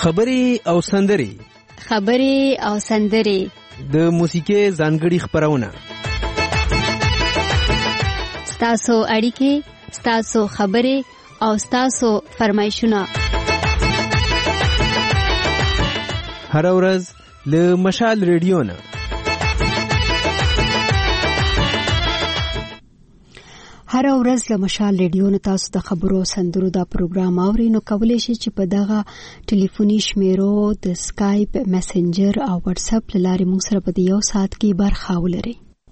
خبرې او سندرې د موسیقۍ ځانګړي خبرونه، ستاسو اړیکې، ستاسو خبرې او ستاسو فرمایشونه هر ورځ له مشال ریډیو نه. هر ورځ له مشال ریډیو نه تاسو د خبرو سندرو دا پروګرام اورئ، نو کولای شئ چې په دغه ټلیفوني شمیرو د سکایپ، میسنجر او واتس اپ لارې موږ سره په یو ساعت کې برخه ولرئ.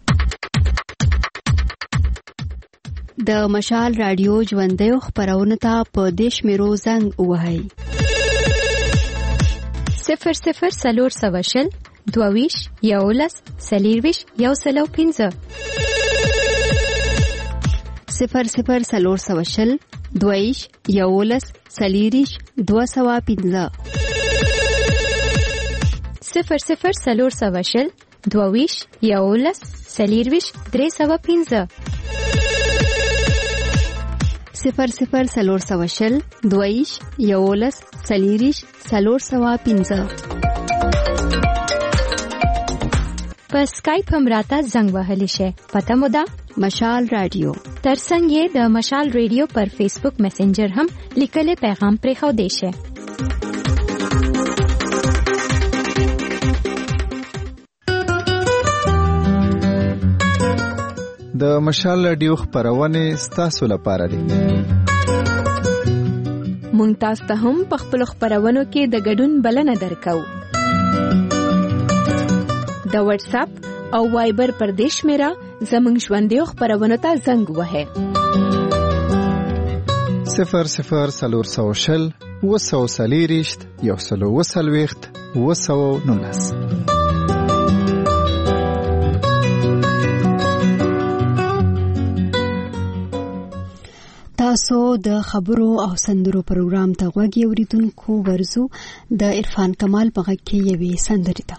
د مشال رادیو ژوندۍ خبرونه ته په دې شمیرو زنګ ووهئ: 0040 22 11 40 105 0040 22 11 40 205 0040 22 11 40 305 0040 22 11 40 305. په سکایپ هم راته زنګ وهلی شي. پته مو ده مشال رادیو. ترڅنګ یې د مشال ریډیو پر فیسبوک میسنجر هم لیکلي پیغام پرې خو دی شي. د مشال رادیو خبرونه ستاسو لپاره دي. مونږ تاسو ته هم په خپل خبرونو کې د ګډون بلنه درکو. د واتس اپ او وایبر پر دیش میرا زمنګ ژوندۍ خبرونه ته زنګ وهه 0040 240 120 تاسو د خبرو او سندرو پروګرام ته غوږ اوریدونکو ورزو د عرفان کمال په غږ کې یوې سندرې ته.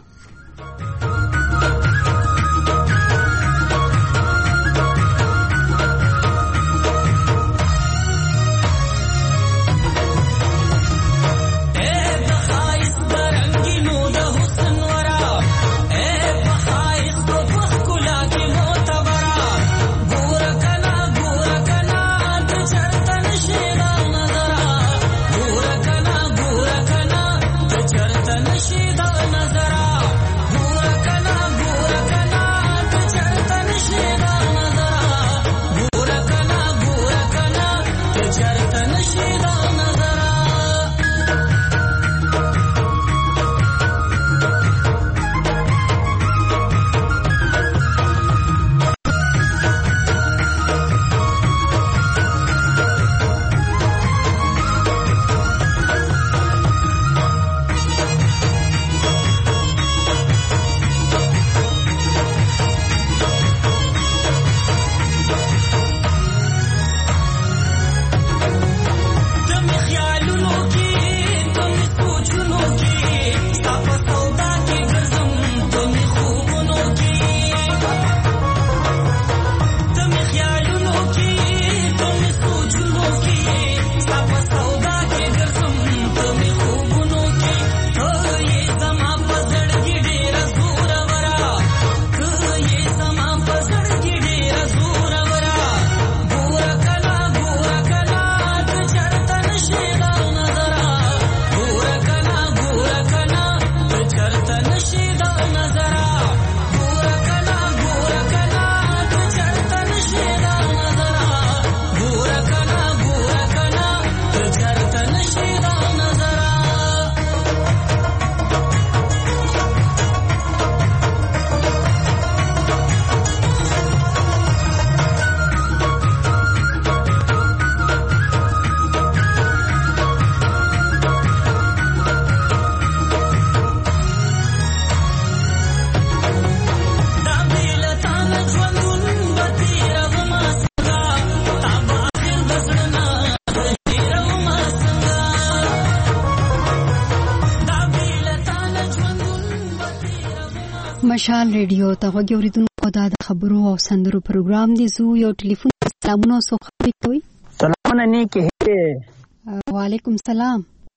مشال ریډیو ته غوږ اوریدونکو دا د خبرو او سندرو پروګرام دی. زو یو ټلیفون سلامونه سو خبرې کوي. سلامونه نیکه. وعلیکم سلام.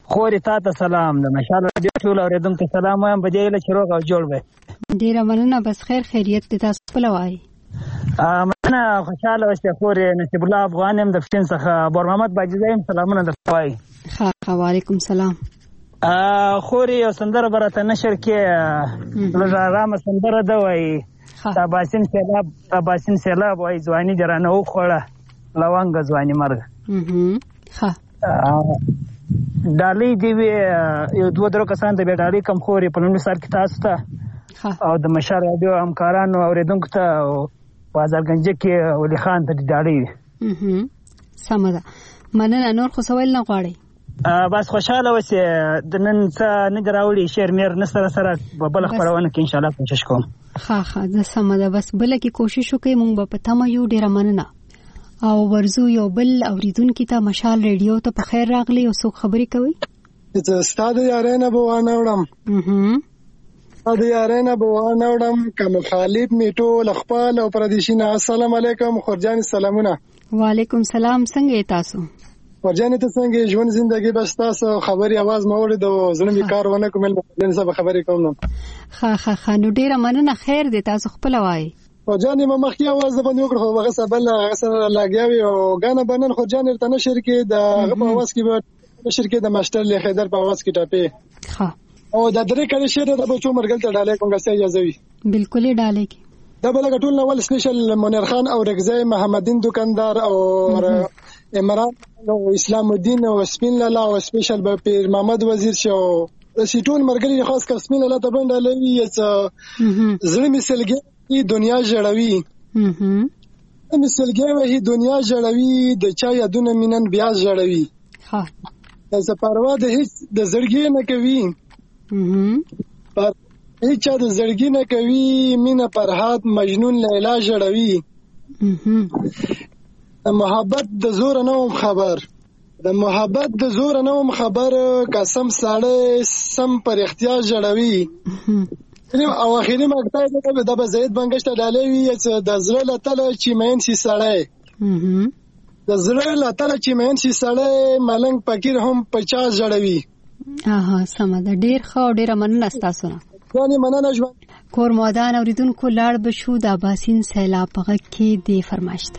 خورې تا ته سلام د مشال رادیو ټول اوریدونکو ته سلام وایم په دې چې روغ او جوړ وي. ډیره مننه. بس خیر خیریت دې تاسو خپل وایي. مننه خوشاله اوسې خورې. نصیب الله افغان یم د فشن څخه. بور محمد باجزی یم سلامونه درته وایي. ښه وعلیکم سلام. خورې یو سندره به راته نشر کې لږ ارامه سندره ده وایي اباسین سیلاب وایي ځواني دې رانه وخوړه لونګه ځواني مرګ. ډالۍ دې وي یو 2-3 کسان ته به ډالۍ کم خورې په لومړي سر کې تاسو ته او د مشال رادیو همکارانو اوریدونکو ته بازارګنج کې ولی خان ته ډالۍ وي. سمه ده. مننه. نور خو سوال نه غواړئ؟ بس خوشاله اوسې. د نن څه نه راوړي شعر میر نه سره بل خبرونه کې ان شاء الله کوشش کوم. ښه د سمه ده. بس بل کې کوشش وکړئ. مونږ به په تمه یو. ډیره مننه. او ورزو یو بل اوریدونکو ته مشال ریډیو ته په خیر راغلی. او څوک خبرې کوي؟ استاد یارانه بوانه وړم د یارانه بوانه وړم که مخالف می ټول خپل او پردیشینه. السلام علیکم خورجان. سلامونه. وعلیکم سلام. څنګه تاسو؟ ورجانې ته څنګه ژوند زندگی بس تاسو خبري आवाज موري د زړه می کار ونه کوم نن سبا خبرې کوم نو. ښه نو ډیره مننه. خیر دې تاسو خپل وایي. ورجانې ما مخکې आवाज باندې وکړ خو هغه سبا لاګیاوي او غانه بنن خو جان ته نشر کې د هغه आवाज کې به نشر کې د ماستر له خیدر په आवाز کې ټاپه او د درې کړي شعر د بچو مرګل ته ډالې کوم غسه اجازه وي. بالکل ډالې کې دا بل غټول نو ول سپیشل منیر خان او رغزای محمدین دکاندار او عمران او اسلام الدین او سپین لالا او سپیشل به پیر محمد وزیر شو سیټون مرګلی خاص کر سپین لالا ته باندې لوي زړه مثالګي دنیا جوړوي مثالګي وهي دنیا جوړوي د چا یادونه مینن بیا جوړوي. د زپاروا د هیڅ د زړګي نه کوي پر هیڅ د زړګي نه کوي مینا فرحات مجنون لیلا جوړوي. د محبت د زور نه خبر د محبت د زور نه خبر قسم ساړه سم پر اختیار جوړوي. او اخیری مقطع د زید بنگشت ډالوي د زړه لتل چې مین سي سړی د زړه لتل چې مین سي سړی ملنګ فقیر هم 50 جوړوي. سم ده. ډیر ښه ډیر مننه تاسو نه. یعنی مننه ژوند کور مودان اوریدونکو لاړ بشو د اباسین سیلاب په کې دی فرمایشت.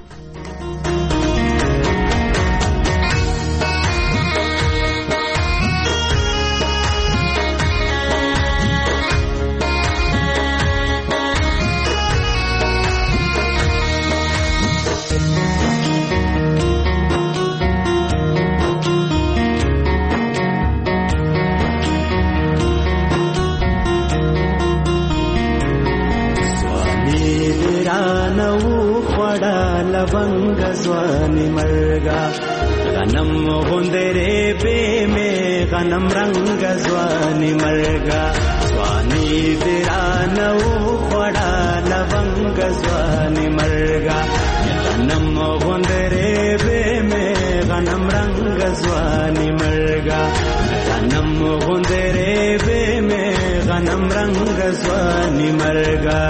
لونګ ځواني مرګا غنم غوندره به مې غنم رنگ ځواني مرګا ځواني درانو خړا لونګ ځواني مرګا غنم غوندره به مې غنم رنگ ځواني مرګا غنم غوندره به مې غنم رنگ ځواني مرګا.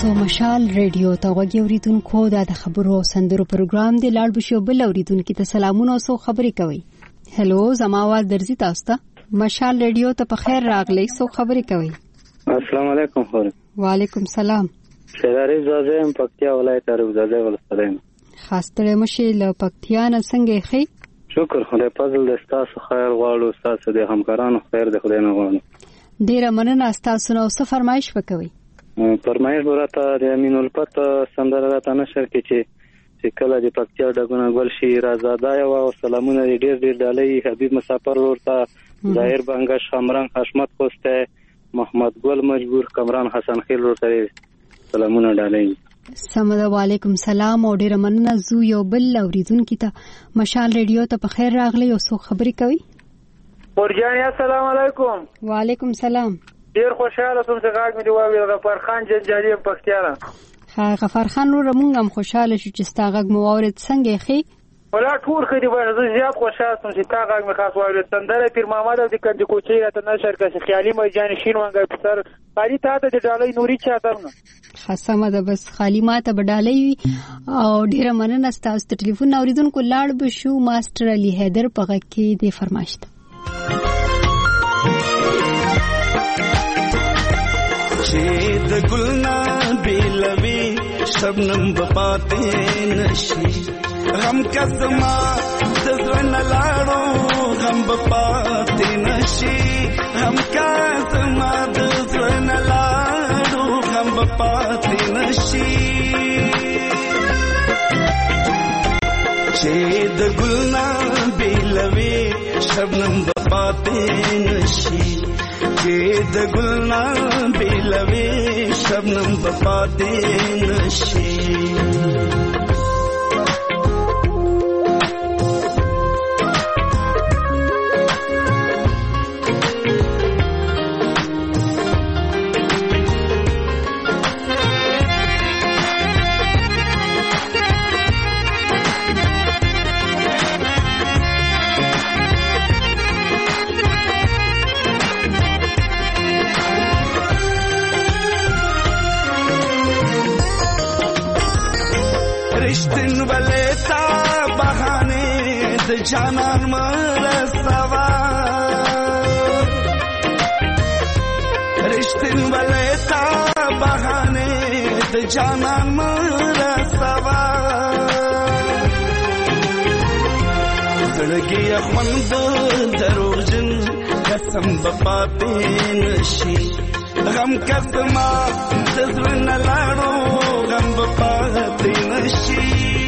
تاسو مشال ریډیو ته غوږی اوریدونکو د خبرو سندرو پروګرام دی. لاړ بشو بل اوریدونکو ته سلامونه او سو خبرې کوي. هلو زماواد درځي تاسو ته مشال ریډیو ته په خیر راغلی. سو خبرې کوي. السلام علیکم. خور وعلیکم سلام. شهراری زازم پکتیا ولایت روزازه ولسلام. خاصه مشه له پکتیا نه څنګه خې؟ شکر خدای فضل د تاسو خیر غواړو. تاسو د همکارانو خیر د خدای نه غواړو. ډیره مننه. تاسو نو څه فرمایش وکوي؟ فرمایش ورته د امین الفت سندره راته نشر کې چې کله د پکتیا ډګونه ګل شي رازاده او سلامونه ډیر ډالۍ حبیب مسافر ورته ظاهر بنگش شامران حشمت خوسته محمد ګل مجبور کمران حسن خیل ورته سلامونه ډالۍ. سمده. وعلیکم سلام او ډیره مننه. زو یو بل اوریدونکو ته مشال ریډیو ته په خیر راغلی او څو خبرې کوي. ورجان السلام علیکم. وعلیکم سلام. ډیر خوشاله سوم چې غاګ مې دی وایي غفار خان جنجالي پکتیا. ها غفار خان نور مونږ هم خوشاله شو چې ستا غاګ مو اورید. څنګه خې؟ ولا ټول خې دی وایي زه زیات خوشاله سوم چې تا غاګ مې خاص وایي سندره پیر محمد د کنج کوچي راته نشر کړي خیالي مجان شین وانګ پر خالي تا ته د ډالۍ نوري چاته نه خاصه ده بس خالي ماته بډالۍ او ډیره مننه. تاسو ته ټلیفون اوریدونکو لاړ بشو ماستر علي حیدر پغه کې د فرمایشت چې د ګلنا بیلوي شبنم بپاتې نشي غم کسما د زړه لاړو غم بپاتې نشي غم کسما د زړه لاړو غم بپاتې نشي چې د ګلنا بیلوي شبنم بپاتې نشي چې د ګلنا بیلوي شبنم بپاتې نشي رشتن ولیتا بہانے د جانان مرسوا رشتن ولیتا بہانے د جانان مرسوا زړګي خوند دروژن قسم بپاتې نشي غم کسما د زړه لاړو غم بپاتې نشي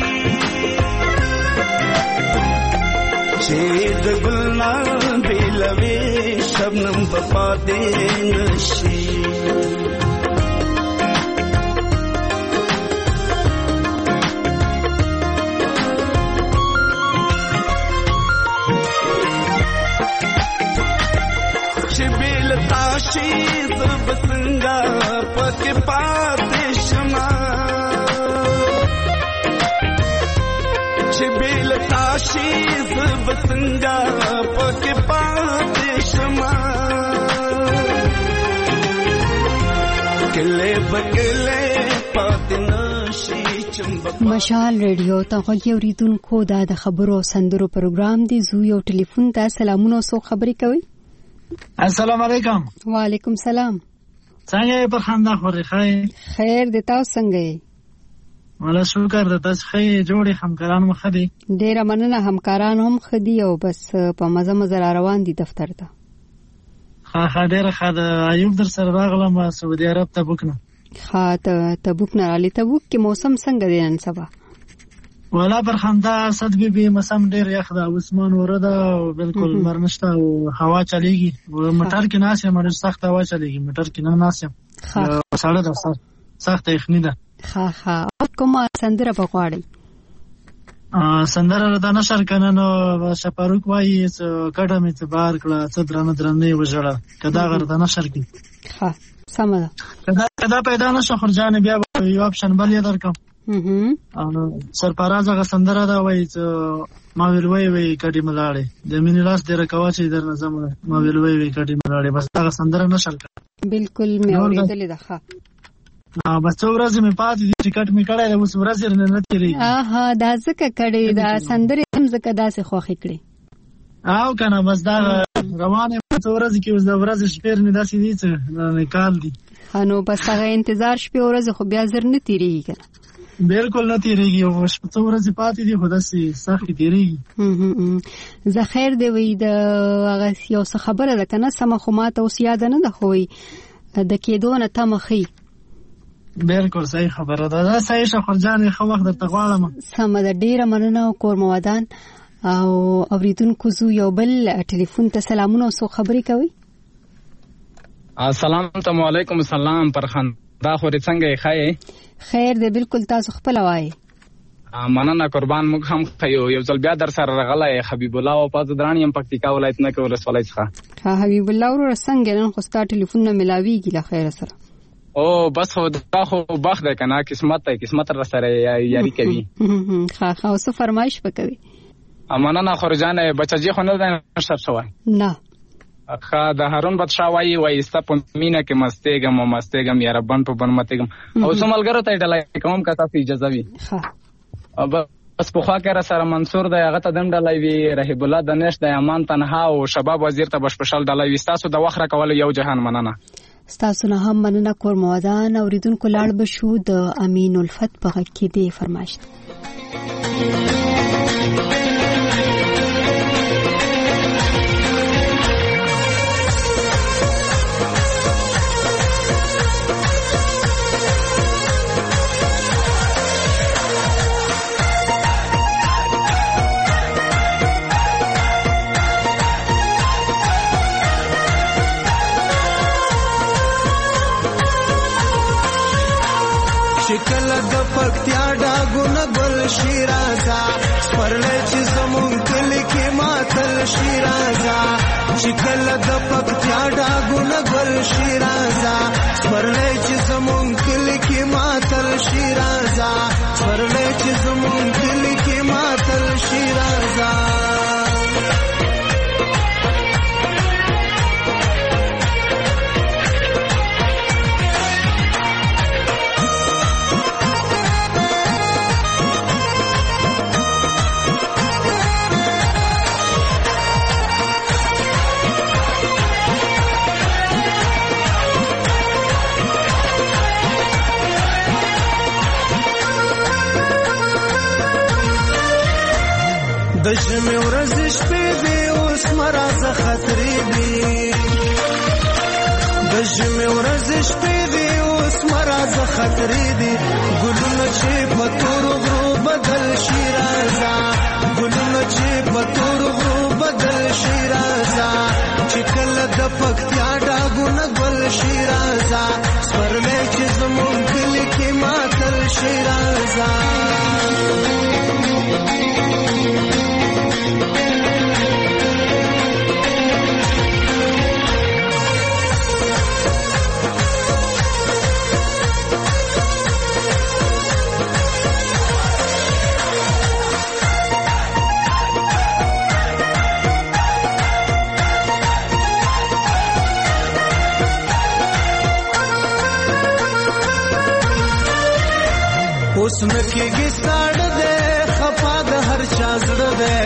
چې د ګلنا بیلوي شبنم بپاتې نشي چې بیل تاشي زب څنګه پکې پاتې شمه چې بیل تاشي زب څنګه پکې پاتې شمه کله بکله پاتې نشي چمبا. مشال ریډیو ته غوږی اوریدونکو دا د خبرو سندرو پروګرام دی. زو یو ټلیفون ته سلامونه سو خبرې کوي. السلام علیکم. وعلیکم سلام. څنګه په خندا خوري خای خیر د تاسو څنګه یې؟ ولا شکر د تاسو خې جوړي همکاران مخدي ډیره مننه. همکاران هم خدي او بس په مزه مزه روان دي دفتر ته. ها ډیره خاله ایوب در سره راغلم سعودي عرب ته بوکنه. ها ته بوکنه علي ته بوک کې موسم څنګه دی نن سبا؟ ولا پر خندا صد بي مسم ډیر یخ ده عثمان ورده بالکل مرنشته او هوا چليږي موټر کې ناسه مړ سخت هوا چليږي موټر کې نه ناسه ساړه ده سخت یخني ده. ها کومه سندره بغواړي؟ سندره دا نشر کنه نو شپاروک وایي کډه می ته بار کړه څه درنه وژړه کدا غردا نشر کی. ها سمه ده. کدا پیدا نشه خرجان بیا یو اپشن بل یې درکم. سرپرازه غسندره دا وایي ما ویلوي کډی ملاړې د مینې لاس ډیر کوا چې در نظم ما ویلوي کډی ملاړې بس دا غسندره نشر کړه. بالکل مې اوریدلې ده. ها بس څو ورځې مې پاتې دي ټیکټ مې کړی دی، اوس ورځې نه تېرېږي. دا ځکه کړې دا سندرې هم ځکه داسې خوښې کړې او که نه بس دا روان یم څو ورځې کې، اوس د ورځې شپېر مې داسې دي چې کال دي. نو بس هغه انتظار شپې ورځې خو بیا زر نه تېرېږي که نه؟ بالکل نه تېرېږي، څو ورځې پاتې دي خو داسې سختې تېرېږي. زه خیر دی وایي د هغه یو څه خبره ده که نه سمه، خو ما ته اوس یاده نه ده، خو وایي د کېدو نه تمه ښي. بالکل صحیح خبره ده. دا صحیح شخر جانې ښه وخت درته غواړم. سمه ده، ډېره مننه کور مودان. او اوریدونکو زو یو بل ټلیفون ته سلامونه او څو خبرې کوي. السلام علیکم. سلام پرخان، دا خورې څنګه یې؟ ښه یې؟ خیر دی بالکل، تاسو خپله وایئ. مننه قربان. موږ هم ښه یو. یو ځل بیا در سره راغلی حبیب الله وپاز دران یم، پکتیکا ولایت نکې ولسوالۍ څخه. حبیب الله وروره څنګه نن خو ستا ټلیفون نه ملاویږي له خیره سره؟ او بس خو دا خو بخت دی که نه، قسمت دی، قسمت را سره یاري کوي. ښه او څه فرمایش به کوي؟ مننه خورجانې، بچجي خو نه دی نشر شوی؟ نه. ښه د هارون بدشاه وایي ستا په مینه کې مستېږم او مستېږم یاره بن په بن متېږم. او څو ملګرو ته یې ډله کوم که تاسو اجازه وي. بس پخوا کې را سره منصور دی، هغه ته دم ډلی وي، رحیب الله دنیش دی، امان تنها او شباب وزیر ته بشپشل ډلی وي. ستاسو د وخت راکولو یو جهان مننه. ستاسو نه هم مننه کور مودان. اوریدونکو لاړ به شو د امین الفت په غږ کې دی فرمایش. شکل د پکتیا ډاګونه ګل شیرازا سپرلې چې زمون کلی کې ماتل شیرازا. شکل د پکتیا ډاګونه ګل شیرازا سپرلې چې زمون کلی کې ماتل شیرازا. سپرلې چې زمون کلی کې ماتل شیرازا. د ژمې ورځې شپې دي اوس مرازه خطرې دي. د ژمې ورځې شپې دي اوس مرازه خطرې دي. ګلونه چې په تورو غرو بدل شي رازه، ګلونه چې په تورو غرو بدل شي رازه. چې کله د پکتیا ډاګونه ګل شي رازه سپرلې چې زمون کلي کې ماتل شي رازه. اوس نکېږي ستاړه دی خفا د هر چا زړه دی.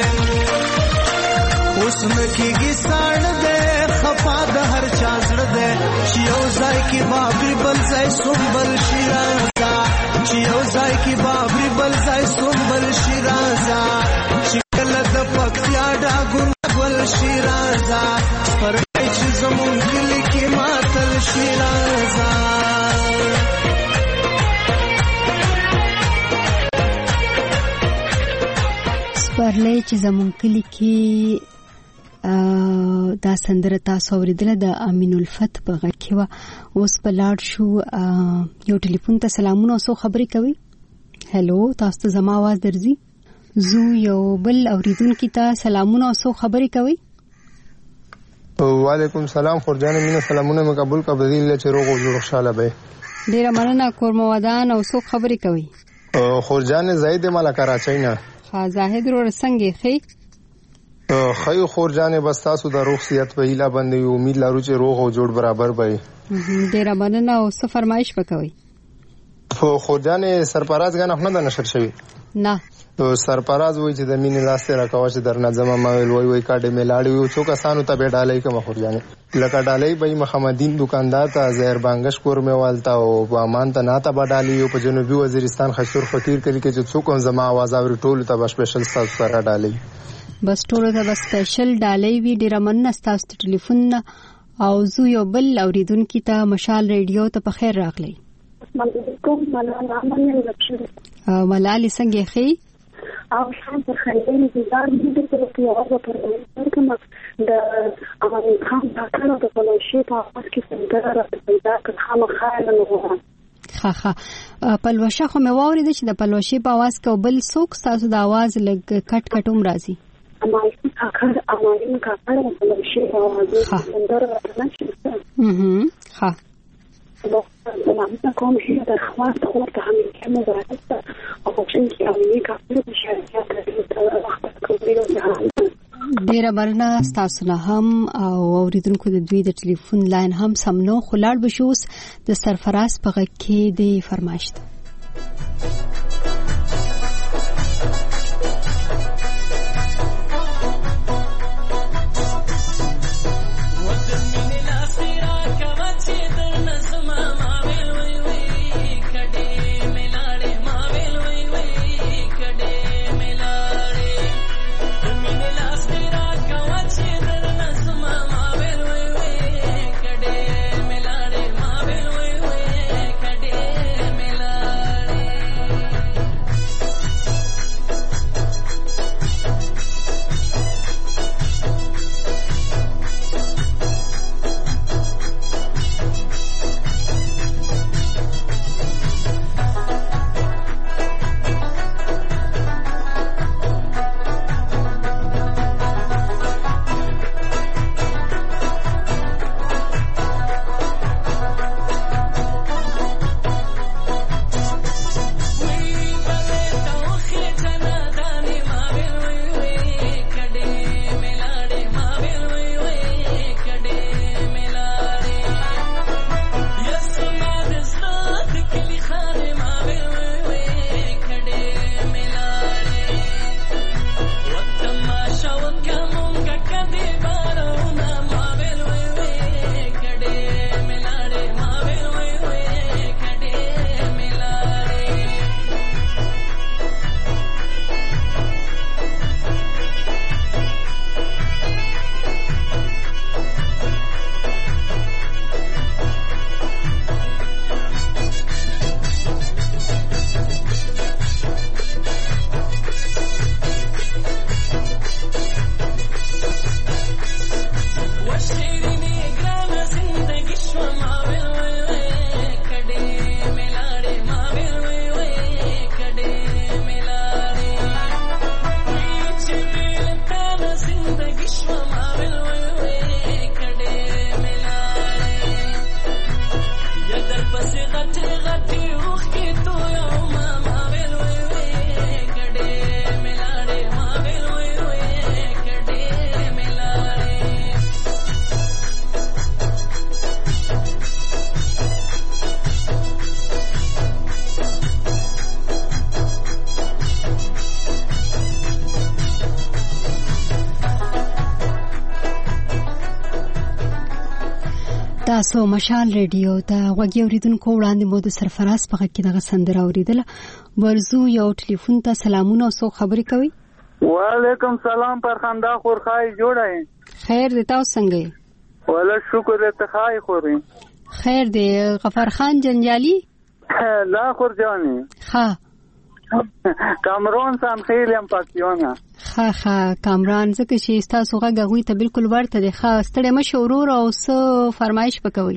اوس نکېږي ستاړه دی خفا د هر چا زړه دی. چې یو ځای کې بابري بل ځای سنبل شي رازه. چې یو ځای کې بابري بل ځای سنبل شي رازه. چې کله د پکتیا ډاګونه ګل شي رازه سپرلې چې زمون کلي کې ماتل شي رازه. سپرلې چې زمون کلي کې دا سندره تاسو اوریدله د امین الفت په غږ کې وه. اوس په لاړ شو یو ټلیفون ته سلامونه او څو خبرې کوي. هلو، تاسو ته زما आवाज درځي؟ زو یو بل اوریدونکي ته سلامونه او څو خبرې کوي. وعلیکم سلام خورجان مینه، سلامونه مې قبول کړه. دې چې روغ او جوړ خوشاله به. ډیره مننه کور مودان. او څو خبرې کوي؟ خورجان زید مالا کراچۍ نه. زاهد رو څنګه ښه؟ خیو خور جانې بس تاسو د روغ صحت په هیله باندې امید لرو چې روغ او جوړ برابر وي. ډیر مننه. او څه فرمایش وکوي؟ خور جانې سرپراز غنه نه نشر شوی نه سرپراز وای چې د مینې لاسته راکاوه چې در نظم ما ویل وای کاډه میلاړی یو څو کسانو ته به ډالۍ کوم خور جانې لکه ډالۍ به محمدین دکاندار ته زهر بانګش کور مې والتا او امان ته نه ته به ډالۍ یو په جنوبي وزیرستان خشور فقیر کړي چې څوک هم زما आवाज اوري ټول ته سپیشل تاسو سره ډالۍ بس ټول ته سپیشل ډالۍ وی ډیر مننه. تاسو ټلیفون او زو یو بل اوریدونکو ته مشال ریډیو ته په خیر راغلی. السلام علیکم. ملال څنګه خې او شان په خیرین انتظار دې ته په یوه پر کوم د امام خان د کارو د پلوشي په وخت کې څنګه راځي پیدا کړ خامخاله نو ښه پلوشه خو مې واورید چې د پلوشي په आवाज کې بل څوک تاسو د आवाज لګ کټ کټوم راځي. امایي کاکړ د پلوشي په आवाज څنګه راځي. ښه زمانه کوم چې د خواست خورته همې مبارکه او چې امني کاپل د شریعت د وخت کومې ډیر برنا تاسو نه هم او اوریدونکو د دوی د ټلیفون لاین هم سمنو خلاړ بشوس د سرفراز په غږ کې د فرمایشت. تاسو مشال ریډیو ته غوږی اوریدونکو وړاندې مو د سرفراز په غږ کې دغه سندره اوریدله. ورزو یو ټلیفون ته سلامونه او څو خبرې کوي. وعلیکم سلام پرخنده خورخای جوړای خیر دی تاسو څنګه یې؟ ولا شکر ته خای خوري خیر دی. غفار خان جنجالی لا خور جانی ها کامرون سم خیلی هم پاکیونه ها کامران ځکه چې تاسو غږ غوي ته بالکل ورته دی. ښه ستړي مشه ورور او څه فرمایش وکوي.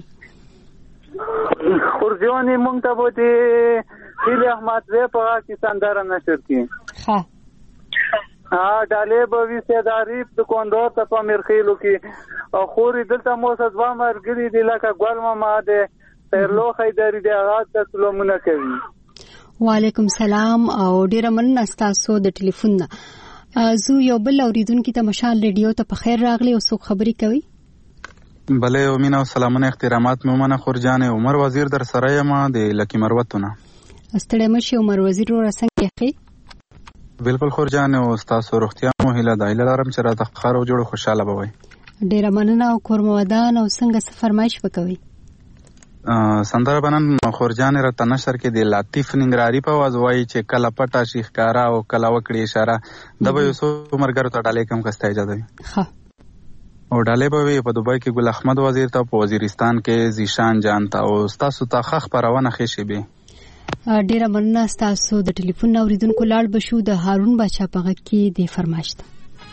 خورجونی مونږ ته بوتي خیلی احمد زه په کې سندره نشر کی ها ډالې به وي سیداری د کوندور ته په مرخیلو کې او خوري دلته مو سزوا مرګري دی لکه ګل ما ده ترلو خیداری دی هغه د سلامونه کوي. وعلیکم سلام او ډیر مننه تاسو د ټلیفون زو یو بل اوریدونکو ته مشال ریډیو ته په خیر راغلی او څوک خبري کوي؟ بله مینا او سلامونه احترامات مومنه خورجان عمر وزیر در سره یم د لکی مروتونه. ستړی مشي عمر وزیر رو څنګه یې؟ بالکل خورجان او تاسو روغتیا مو هیله د ایله لرم چې را تخخر او جوړ خوشاله بوي. ډیر مننه او کورمودان او څنګه فرمایش وکوي؟ سندره بنن خورجان را تنشر کې د لطیف ننګراری په आवाज وایي چې کله پټه شیخ کارا او کله وکړي اشاره د به یوسف مرګرو ته ډالې کم کسته اجازه وي. ها او ډالې به په دوبای کې ګل احمد وزیر ته په وزیرستان کې زیشان جان ته او تاسو ته خخ پرونه خېشي به. ډیر مننه تاسو د ټلیفون اوریدونکو لاړ بشو د هارون بچا په غږ کې د فرمایش ته.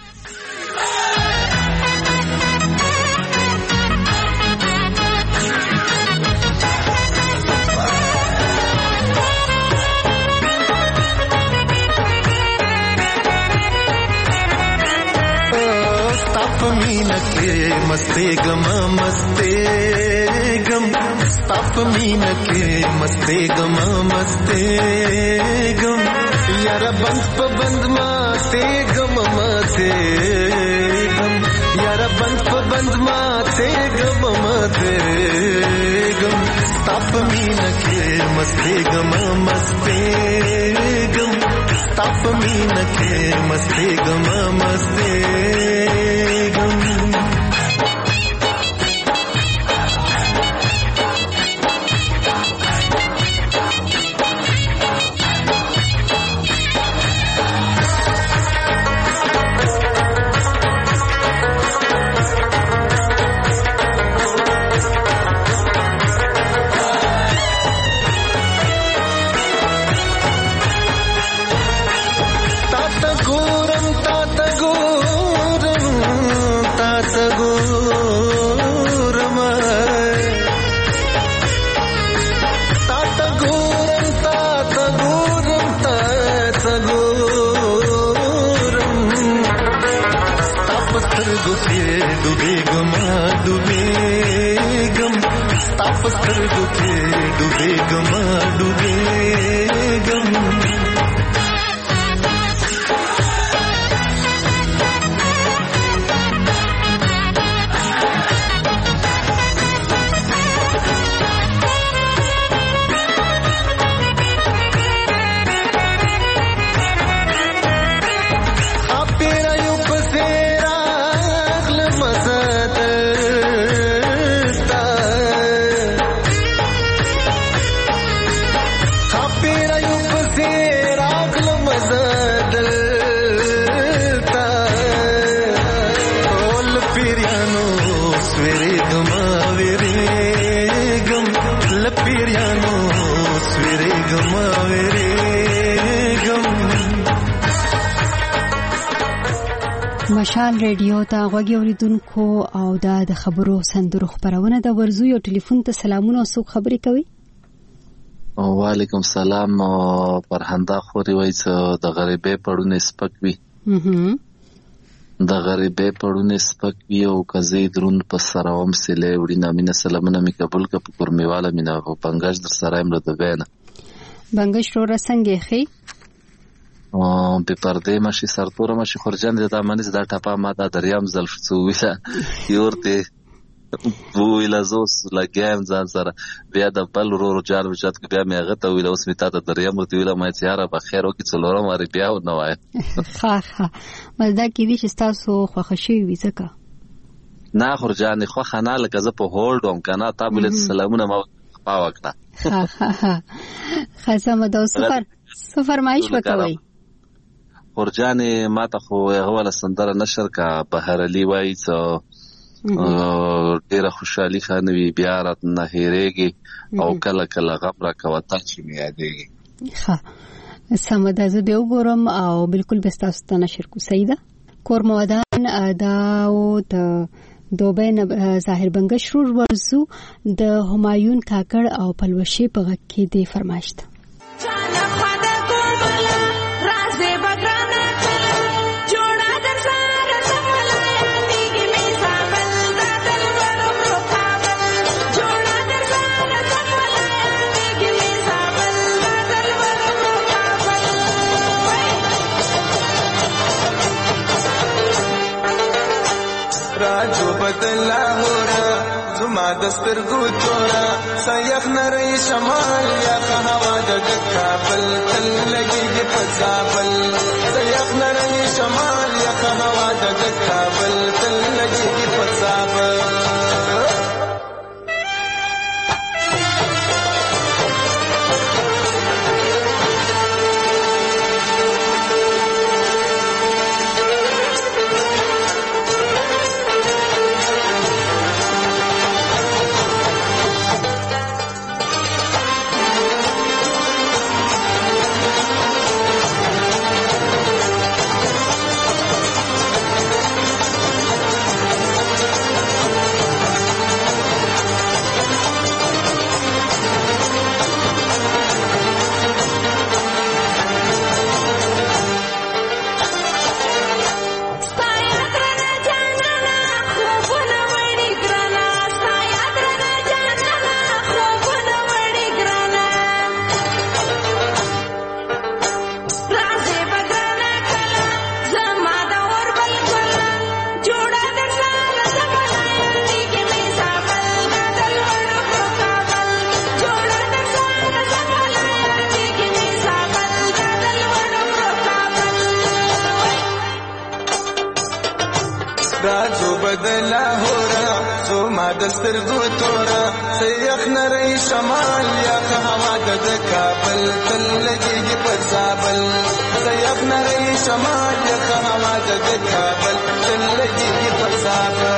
मीना के मस्ते गमा मस्ते गम ताप मीना के मस्ते गमा मस्ते गम यारा बंद प बंद माते गम माते गम यारा बंद प बंद माते गम माते गम ताप मीना के मस्ते गमा मस्ते गम ताप मीना के मस्ते गमा मस्ते مشال ریډیو ته غوږی اوریدونکو او د خبرو سندرو خبرونه د ورزو یو ټلیفون ته سلامونه او څوک خبري کوي؟ وعلیکم سلام. فرهنده خوري وای چې د غریبې پړونه سپک وي د غریبې پړونه سپک وي او کزي درون په سراوم سله وړي نامینه سلامونه می قبول ک په کورمیواله مینا په بنگش در سرایم له دوبنه بنگش رو رسنګي خي په پرده ماشي سرتوره ماشي خورجان د امانز د ټاپا ماده دریام زلف څو ویله یورته ویله زوس لګیم ځان سره بیا د بل ورو جار وجات کې بیا مې هغه ته ویله اوس می تا ته دریام ورته ویله مې تیاره په خیر او کې څلورم وری بیا نو وای ها مزدا کې دي چې تاسو خوښ شي وي ځکه نه خورجان خو خنه لکه زه په هولډ هم کنه تابل سلامونه ما پاوکړه خاصه مده سفر مایش وکوي خورجان ما ته خو هغه ولا سندره نشر کا بهر علی وای څو ډیره خوشحالي خانوي بیا رات نه هېریږي او کله کله غبره کوته چې می یادېږي. ها سمدا زه به وګورم او بالکل به تاسو ته نشر کو سیده کورمودان دا او د دوبین ظاهر بنگش رو ورزو د همایون کاکړ او پلوشي په غږ کې دی فرمایشت راځو بدلا هورا زما دستر ګوتورا سيخ نری شمال یا هوا د کابل تل لګي په زابل سيخ نری شمال یا هوا د کابل تل لګي په زابل راځو بدلا هورا زما دستر ګوتورا سيخ نری شمال یا هوا د کابل تل لګي په زابل سيخ نری شمال یا هوا د کابل تل لګي په زابل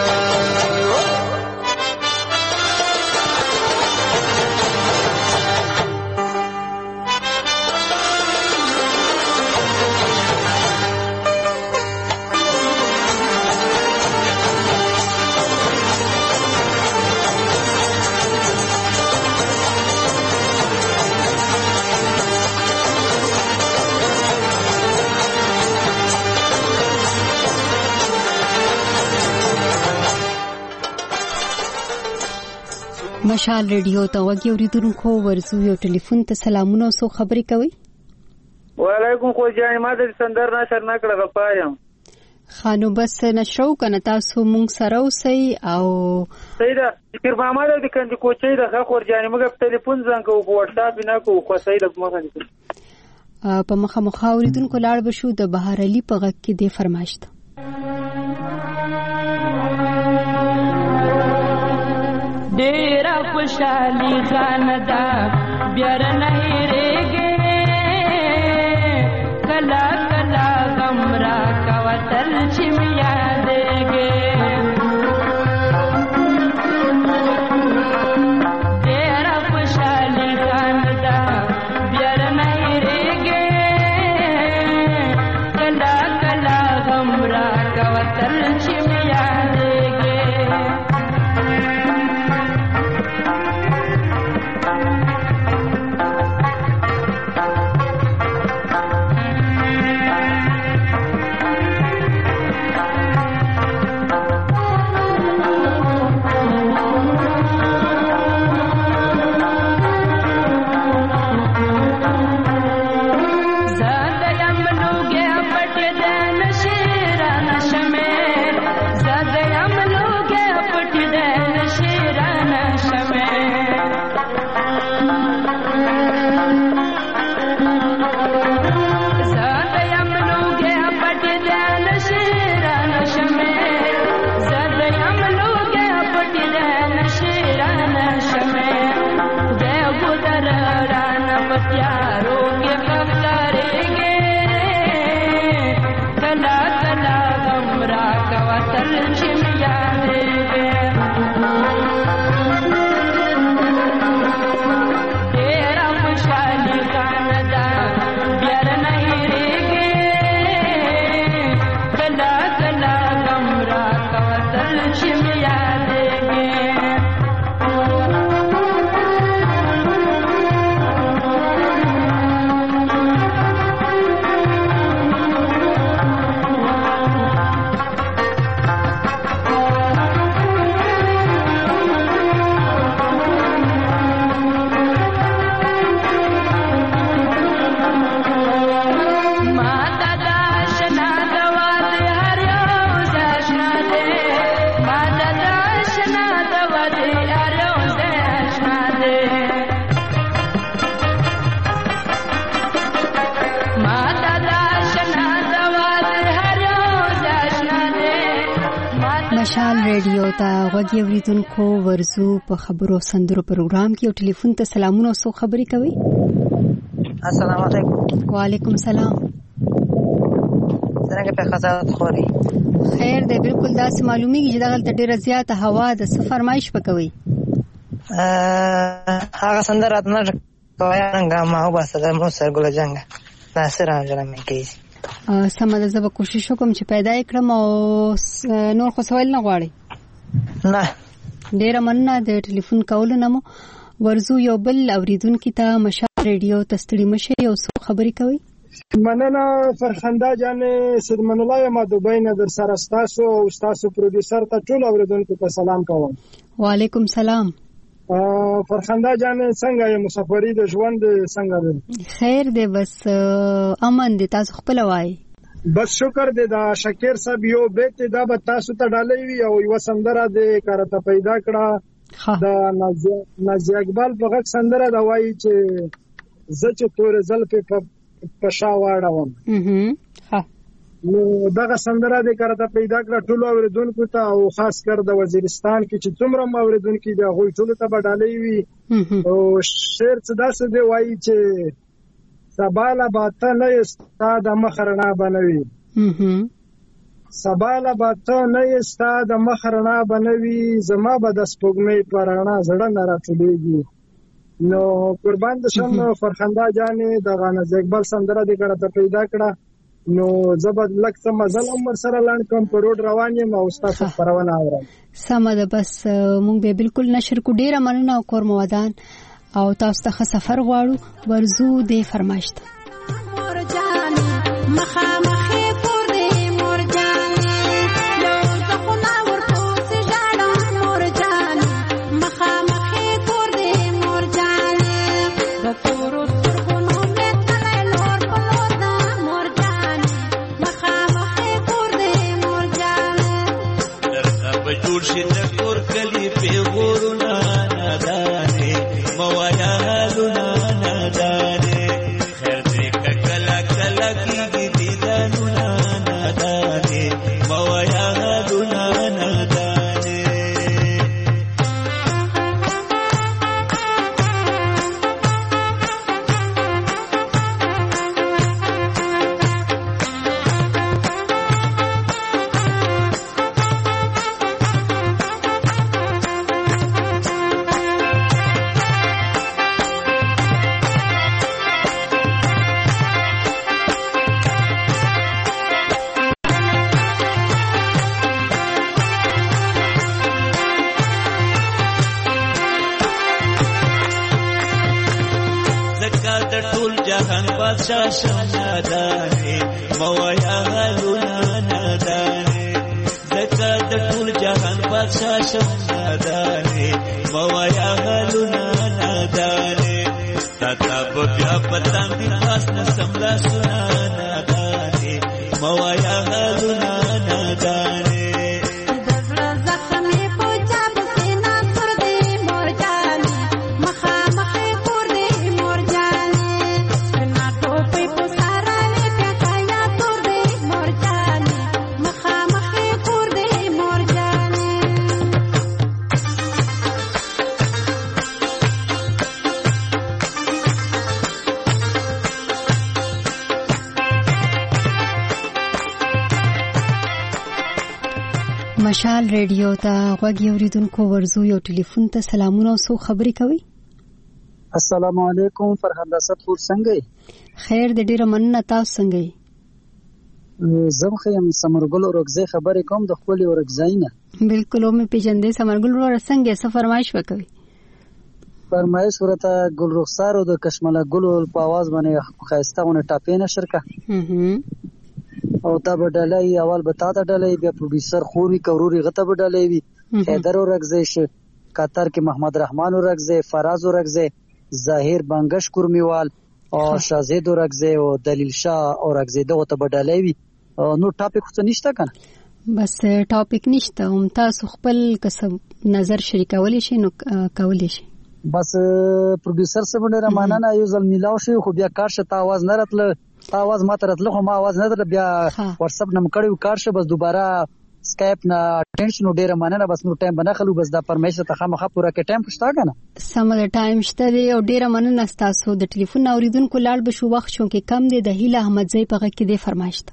مشال ریډیو ته وګورئ اوریدونکو ورزو یو ټلیفون ته سلامونه او خبرې کوي. وعلیکم خو جان ما د سندر نشر نکړه غپایم خانو بس نشرو کنه تاسو مونږ سره اوسئ او سیدا فکر محمد د کندې کوچي د خور جان موږ په ټلیفون څنګه او په واتس اپ نه کو خو سیدا مخه په مخه اوریدونکو لاړ بشو د بهار علي په غږ کې د فرمایشت ډېره خوشالي خاندا بیار نه هېرېږي کلا کلا غم را کوتل چې مې یادېږي ډېره خوشالي خاندا بیار نه هېرېږي کلا کلا غم را کوتل چې مې یادېږي مشال ریډیو ته غوږی اوریدونکو ورزو په خبرو سندرو پروګرام کې او ټلیفون ته سلامونه او خبرې کوي. السلام علیکم. وعلیکم السلام. څنګه په خزات خوري؟ خیر دی، بالکل داسې معلومیږي چې دغه ډیره زیاته هوا د څه فرمایش وکوي. هغه سندره نه کوي څنګه ما وباسه مو سرګل جنگ ناصر انجام کوي. سمه ده، زه به کوشش وکم چې پیدا کړم او نور خو سوال نه غواړي. نه ډیره مننه د ټلیفون کولو نه. مو ورزو یو بل اوریدونکو ته مشال ریډیو تستړي مشه یو څو خبرې کوي. مننه فرخنده جان سیدمن الله ما دوبۍ نه در سره تاسو او تاسو پروډوسر ته ټول اوریدونکو ته سلام کوم. وعلیکم سلام. فرخنده جان څنګه یې مسافرۍ د ژوند څنګه ده؟ خیر دی، بس امن دی. تاسو خپل وای؟ بس شکر دی. دا شکر صاحب یو بیت دا به تاسو ته ډالۍ وي او یو سندره د کارته پیدا کړه د نازي اقبال په غږ سندره دا وایي چې زه چې تور زلفې په شا واړوم. نو دغه سندره د کارته پیدا کړه ټول اوریدونکو ته او خاص کر د وزیرستان کې چې څومره اوریدونکو د غوي ټول ته بدلې وي. او شعر څه داسې دی وایي چې سباله باته نه استاد مخرنا بنوي، سباله باته نه استاد مخرنا بنوي، زما به د سپوږمۍ پرانا زړه نه راټولېږي. نو قربان د شم فرخنده جانې د غانز اقبال سندره د کارته پیدا کړه. نو زبد لک څه مزل عمر سره لاند کوم په روډ روان یم او تاسو پرونه اورم. سمه ده، بس مونږ به بالکل نشر کو. ډیره مننه او کور مودان او تاسو ته سفر غواړو. ورزو دې فرمایش ته مشال ریډیو ته غوږی اوریدونکو ورزو یو ټلیفون ته سلامونه او څو خبرې کوي. السلام علیکم فرخنده صدفور څنګه؟ خیر د ډیره مننه، تاسو څنګه یې؟ زم خیم سمرګل ورغزه خبرې کوم د خپل ورغزاینه. بالکل مې پیژندې سمرګل ور څنګه څه فرمایش وکوي؟ فرمایش ورته ګل رخسار او د کشمله ګل په आवाज باندې خاصتهونه ټاپینه شرکه او تا بدلای اول بتا ته ډلې بیا پروډوسر خوري کوروري غته بدلې وی حیدر ورغزه ش قطر کې محمد رحمان ورغزه فراز ورغزه ظاهر بنگش کورمیوال او شازید ورغزه او دلیل شاه ورغزه دغه ته بدلې وی. نو ټاپک څه نشته کنه؟ بس ټاپک نشته، هم تاسو خپل قسم نظر شریکولی شي نو کولی شي. بس پروډوسر سره ډیره مننه، یو ځل میلاو شي خو بیا کار شته आवाज نه راتله، आवाज ماته راتله خو ما आवाज نه در بیا واتس اپ نم کړو کار شه، بس دوباره سکایپ نه ټینشن ډیره مننه. بس نو ټایم بنخلو بس دا پرمیشن ته خامخا پوره کې ټایم پښتا کنه سم د ټایم شته دی او ډیره مننه تاسو د ټلیفون اوریدونکو لاړ بشو وخت چون کې کم دی. د هیله احمدزی په غږ کې دی فرمایشت.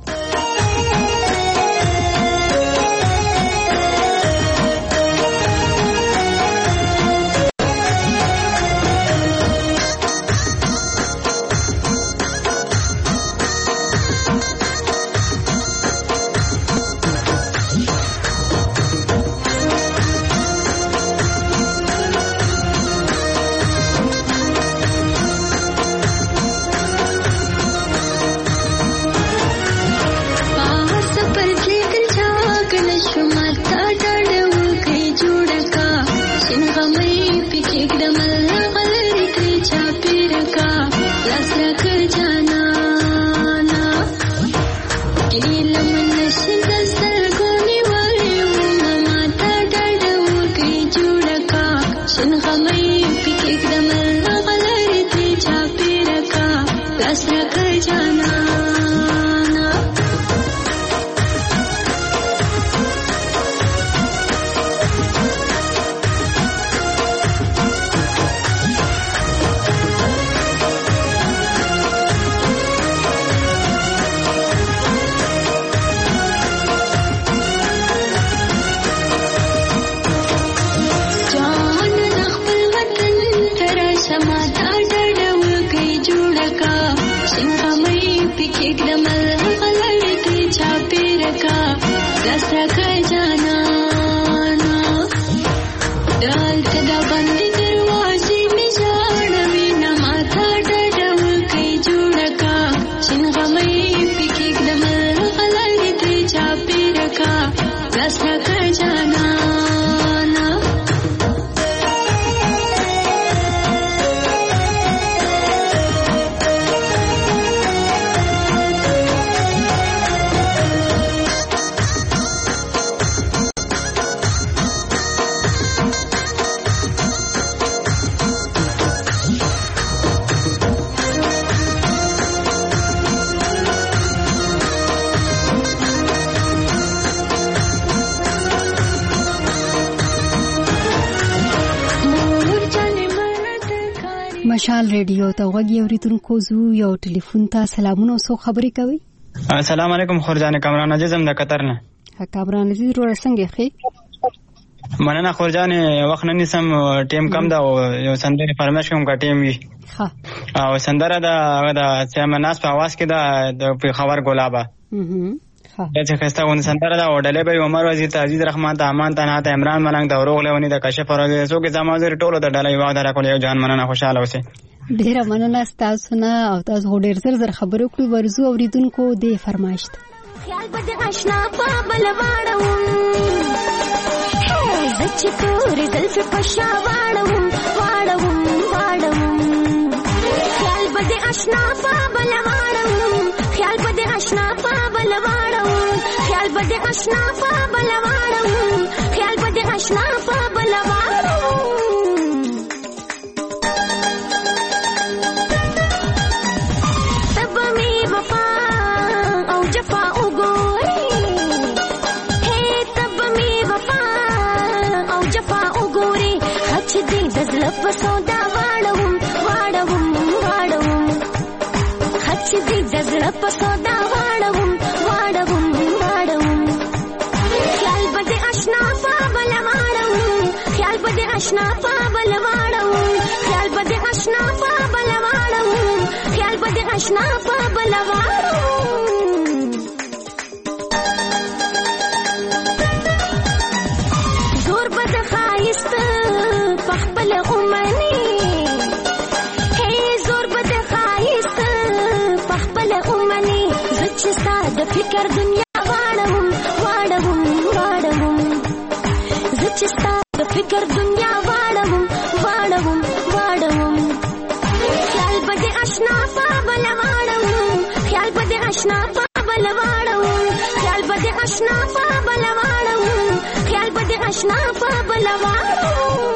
مشال ریډیو ته وګورئ اوریدونکو زو یو ټلیفون ته سلامونه سو خبرې کوي. السلام علیکم خورجان کامران عزیزم د قطر نه. کامران عزیز ورو څنګه خې؟ مننه خورجان وخت نه نسم ټیم کم دا یو سندره فرمایش کوم کا ټیم وی. ها او سندره دا سیمناس په आवाज کې دا په خبر ګلابا. دا چې خسته ون سندره دا وډلې به عمر وزیر ته عزیز رحمان ته امان ته نه عمران ملنګ دا روغ لونی د کشف راغی سو کې زمازر ټولو د ډلې واده را کول یو جان مننه خوشاله اوسه. ډیره مننه تاسو نه او تاسو ډیر زر خبرو کړو ورزو اوریدونکو دې فرمایشت. خیال بده آشنا په بلواړو هي زچ تور زلف پښا واړو خیال بده آشنا په بلواړو خیال بده آشنا په بلواړو خیال بده آشنا په بلواړو خیال بده آشنا په بلواړو تب می وفا او جفا وګوري هي تب می وفا او جفا وګوري خچ دې دزل په سودا واړو خچ دې دزل په سودا واړو خیال بده آشنا په بلواړو خیال بده آشنا په بلواړو خیال بده آشنا په بلواړو خیال بده آشنا په بلواړو زور بده خایست په خپل اومني هي زور بده خایست په خپل اومني زچ ساده فکر دنیا واړو زچ ساده فکر دنیا واړو خیال بده آشنا په بلواړو خیال بده آشنا په بلواړو خیال بده آشنا په بلواړو خیال بده آشنا په بلواړو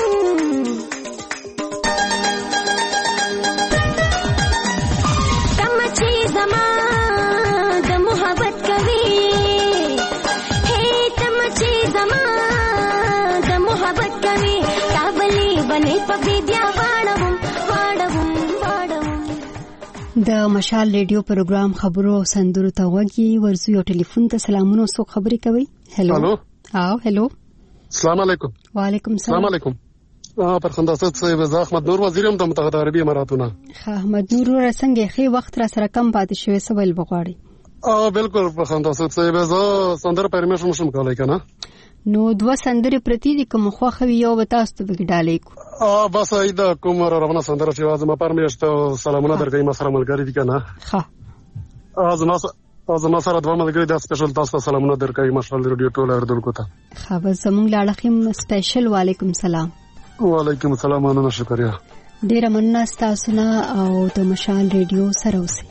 تم چې زما د محبت کوي هي د مشال ریډیو پروګرام خبرو سندرو ته وګي ورزو یو ټلیفون ته سلامونه سو خبري کوي. هلو هلو السلام علیکم. وعلیکم السلام علیکم. پر خنداست صاحب زه احمد نور وزیرم د متحده عربی اماراتونه. احمد نور څنګه خې وخت را سره کم پاتې شوی سوال بغواړي. بالکل پر خنداست صاحب زه سندره پرمیشن شم کولای کنه. نو دوه سندرې پرتی دي کوم خو خو یو وتاست وګډالې کو. بس ایدا کوم روانه سندره چې واځه ما پرمیشت سلامونه درګی ما سره ملګری دي کنه. ها از ما سره دوه ملګری د سپیشل تاسو سلامونه درګی مشال ریډیو ټول اردو ته. خو زمونږ لاړخم سپیشل وعلیکم السلام. وعلیکم السلام انا شکریا. ډیر مننه تاسو نه او د مشال ریډیو سره اوسئ.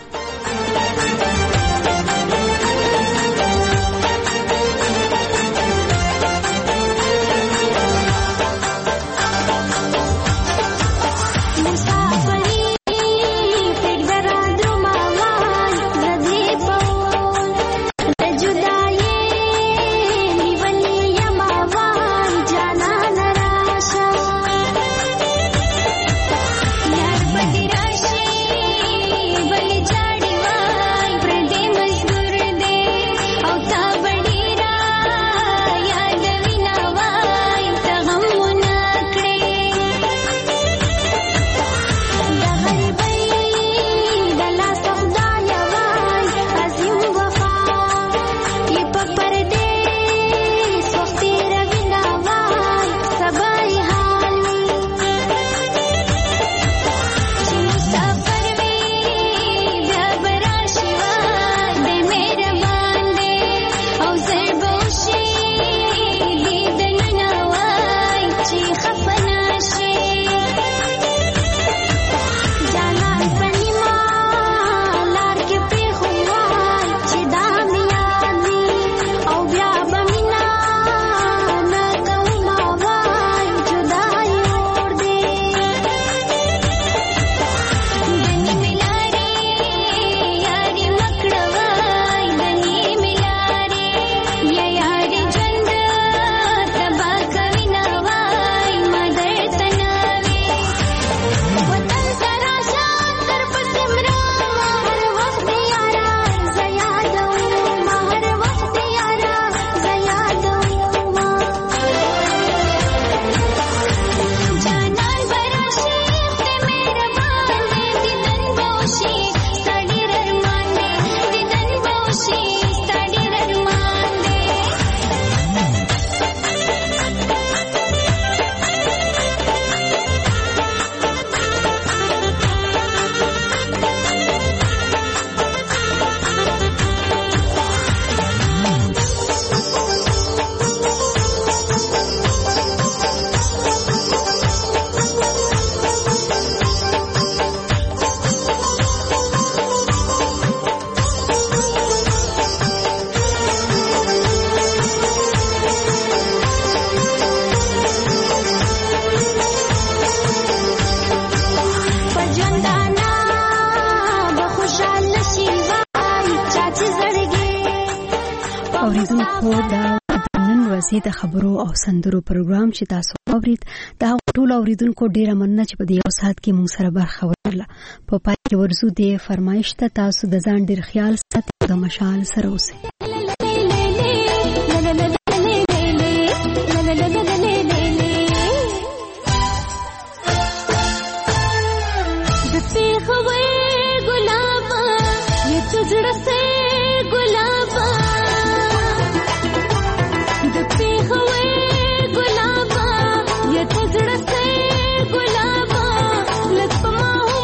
د خبرو او سندرو پروګرام چې تاسو اورید دا ټول اوریدونکو ډیره مننه چې په دې یو ساعت کې مونږ سره برخه ورکړه. په پای کې ورزو د فرمایش ته تاسو د ځان ډیر خیال ساتئ د مشال سره اوسئ.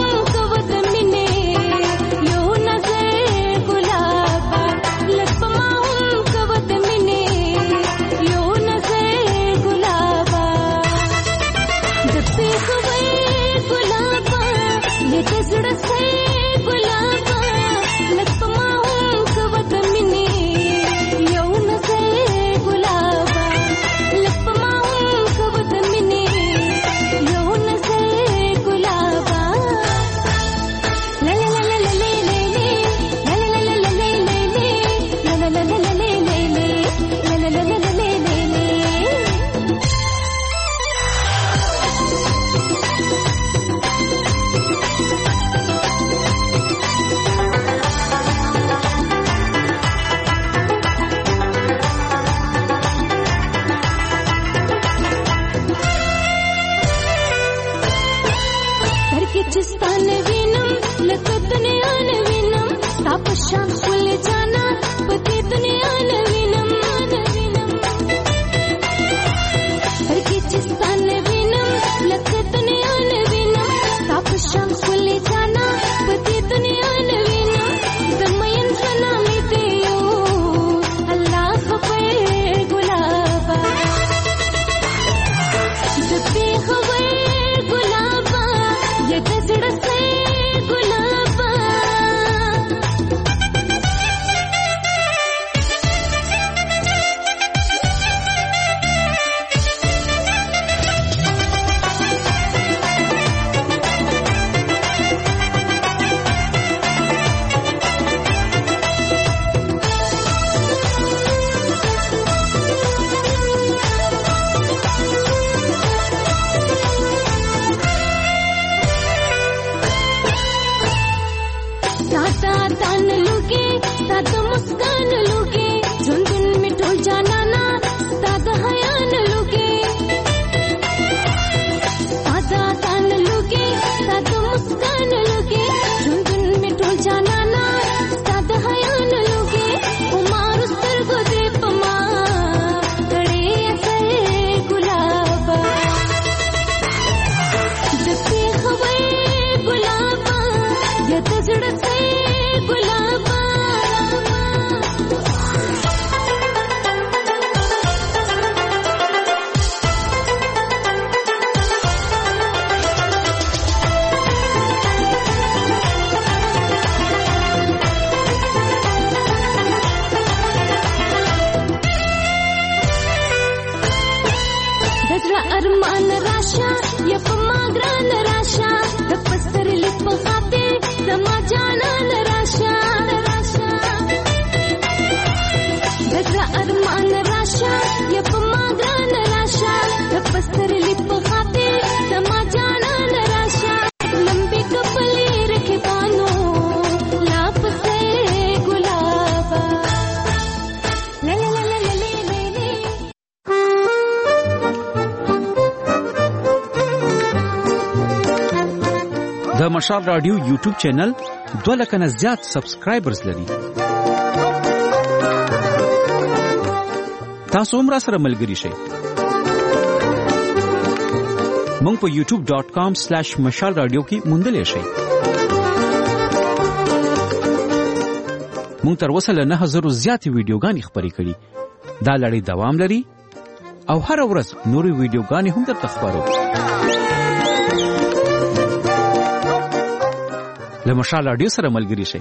Let's مسکان لوګي ژوندون می ټول جانانا ستا د حیا نه لوګي ساده تان لوګي ستا د مسکان لوګي ژوندون می ټول جانانا ستا د حیا نه لوګي عمر سترګو دې پما کړي اثر ګلاب دته خوي ګلاب یا تزړه سي ګلاب ارمان راشا یا پما ګران راشا د پستر لپ خاطر زما جانان راشا دغه ارمان راشا یا پما ګران راشا د پستر لپ خاطر زما جانان راشا لمبي کپلې رکھے بانو لاپ سے ګلاب لا لا لا لا د مشال رادیو یوټیوب چینل 2 لک نه زیات سبسکرایبرز لري. تاسو هم را سره ملګري شئ. مونږ په youtube.com/مشال رادیو کې موندلې شئ. مونږ تر اوسه له 9000 زیات ویډیوګانې خپرې کړي. دا لړۍ دوام لري او هر ورځ نورې ویډیوګانې هم درته خپرو. له مشال رادیو سره ملګري شئ.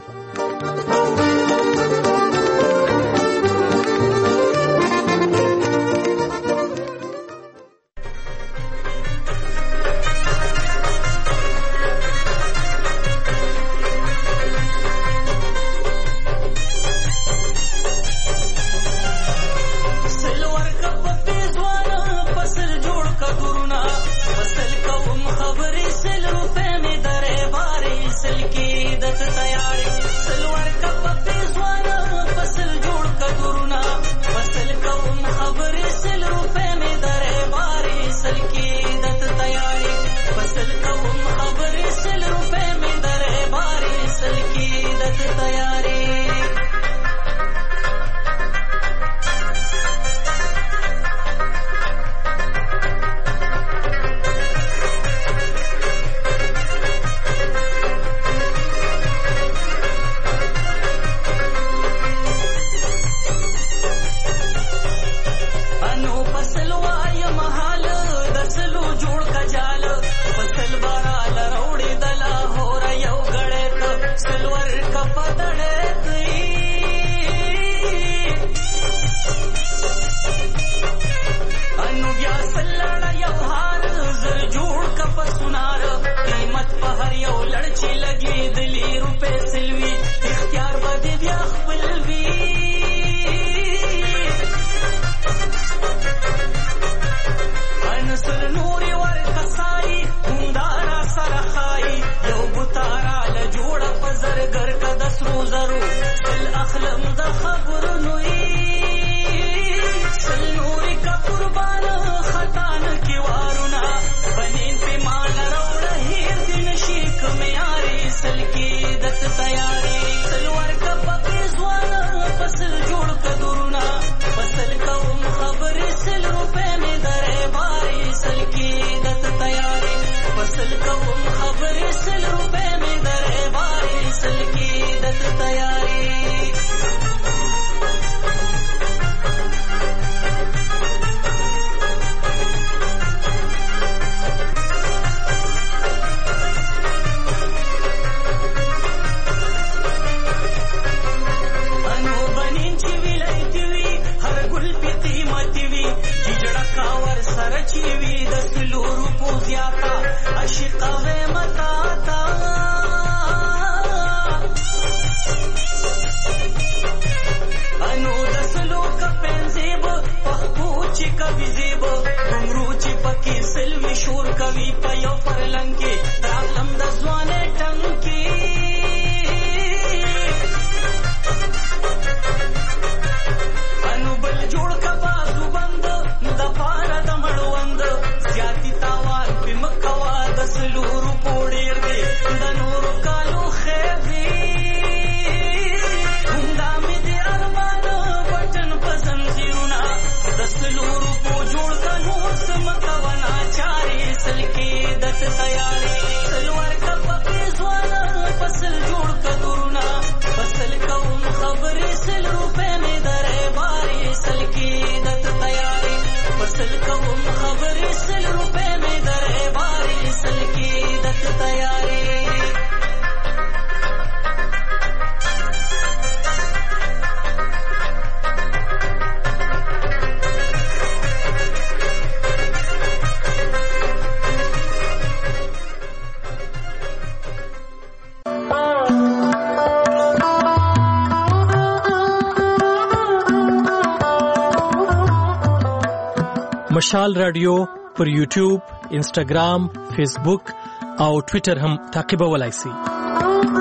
مشال رادیو پر یوټیوب، انسټاګرام، فیسبوک او ټوئیټر هم تعقیبولای شئ.